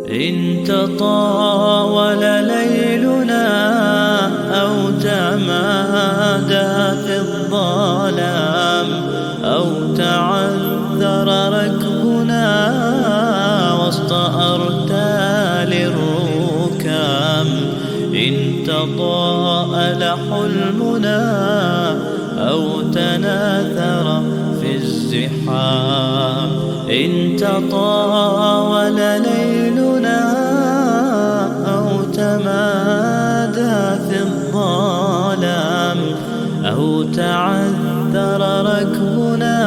إن تطاول ليلنا أو تمادى في الظلام أو تعذر ركبنا وسط أرتال الركام، إن تضاءل حلمنا أو تناثر في الزحام، إن تطاول ليلنا أو تمادى في الظلام أو تعذر ركبنا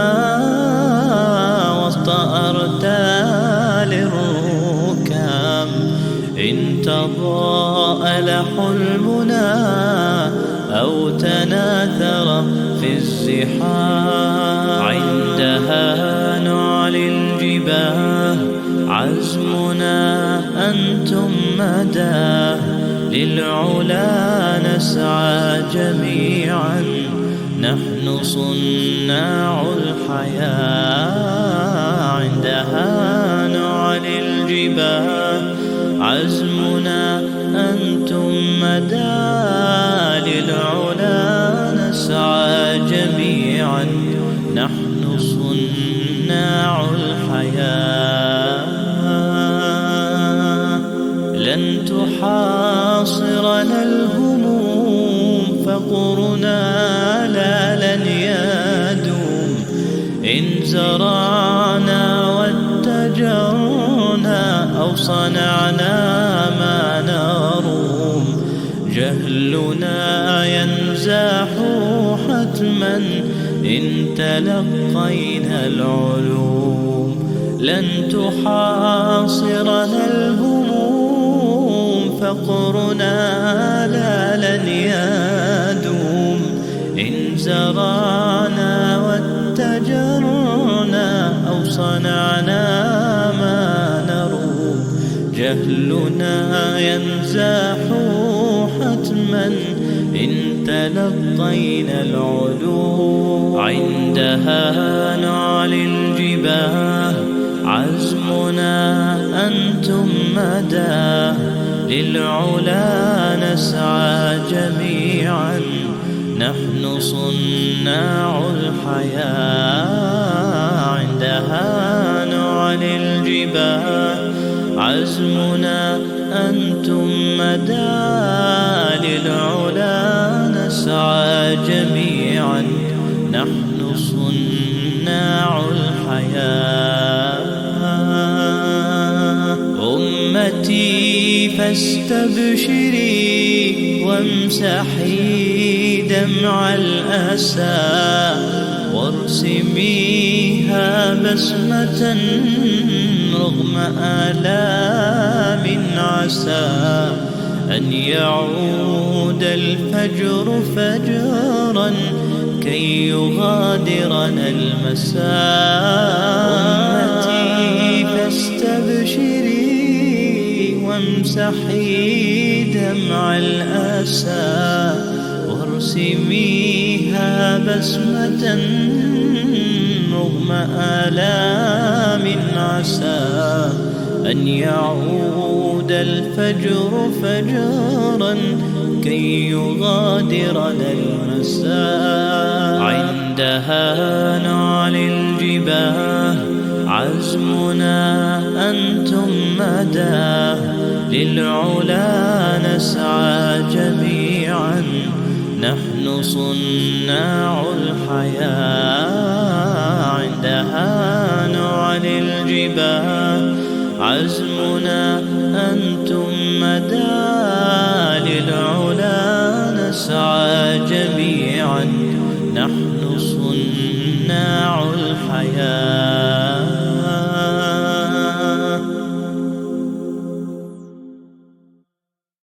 وسط أرتال الركام، إن تضاءل حلمنا أو تناثر في الزحام، عندها نعلي الجباه عزمنا أنتم مداه، للعلا نسعى جميعا نحن صناع الحياة، عندها نعلي الجباه عزمنا أنتم مداه، للعلا نسعى جميعا نحن صناع الحياة. لن تحاصرنا الهموم فقرنا لا لن يدوم، إن زرعنا واتجرنا أو صنعنا ما نروم، جهلنا ينزاح حتما إن تلقينا العلوم، لن تحاصرنا الهموم فقرنا لا لن يدوم، إن زرعنا واتجرنا أو صنعنا ما نروم، جهلنا ينزاح حتما إن تلقينا العلوم، عندها نعلي الجباه عزمنا أنتم مداه، للعلا نسعى جميعا نحن صناع الحياة، عندها نعلي الجباه عزمنا أنتم مداه، للعلا نسعى جميعا نحن صناع الحياة. أمتي فاستبشري وامسحي دمع الأسى، وارسميها بسمة رغم آلام، عسى أن يعود الفجر فجرا كي يغادرنا المساء. أمتي فاستبشري وامسحي دمع الأسى، وارسميها بسمة رغم آلام، عسى أن يعود الفجر فجرا كي يغادرنا المساء، عندها نعلي الجباه عزمنا أنتم مداه، للعلا نسعى جميعا نحن صناع الحياة، عندها نعلي الجباه عزمنا أنتم مداه، للعلا نسعى جميعا نحن صناع الحياة.